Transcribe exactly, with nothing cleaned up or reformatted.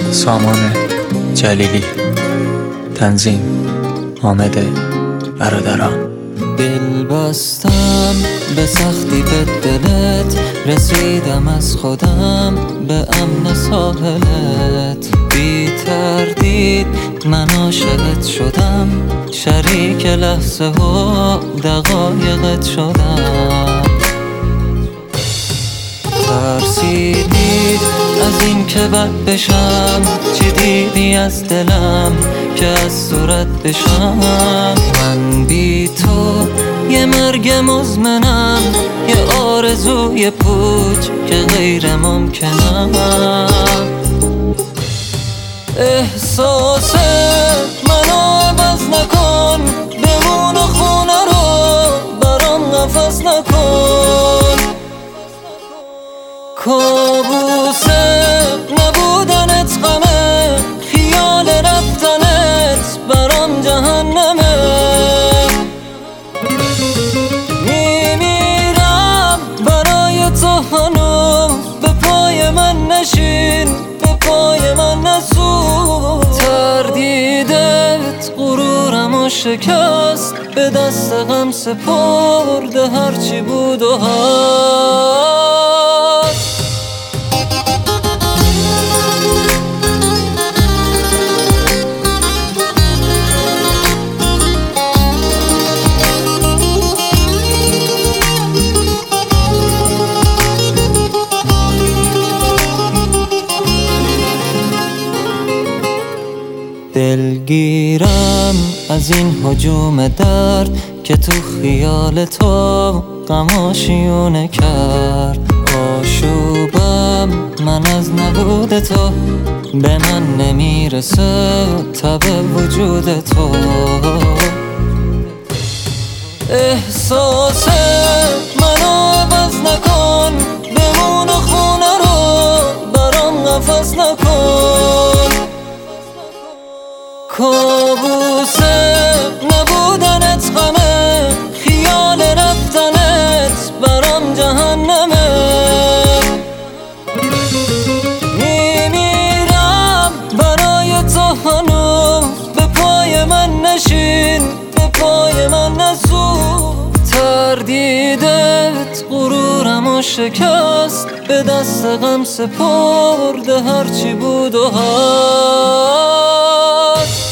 سامان جلیلی، تنظیم حامد برادران. دل بستم به سختی به دلت، رسیدم از خودم به امن ساحلت. بی تردید من عاشقت شدم، شریک لحظه و دقایقت شدم. ترسیدی از این که بد بشم، چی دیدی از دلم که از صورت بشم؟ من بی تو یه مرگ مزمنم، یه آرزوی پوچ که غیر ممکنم. احساس منو عوض نکن، بمون و خونه رو برام نفس نکن. کابوسه نبودنت غمه، خیال رفتنت برام جهنمه. میمیرم برای تو هنوز، به پای من نشین، به پای من نسوز. تردیدت غرورمو شکست، به دست غم سپرده هرچی بود و هست. دلگیرم از این هجوم درد که تو خیال تو غماشیونه کرد. آشوبم من از نبود تو، به من نمیرسه تب وجود تو. احساس منو عوض نکن، بمون و خونه رو برام نفس نکن. کابوسه نبودنت غمه، خیال رفتنت برام جهنمه. میمیرم برای تو هنوز، به پای من نشین، به پای من نسوز. تردیدت غرورمو شکست، به دست غم سپرده هرچی بود و هست.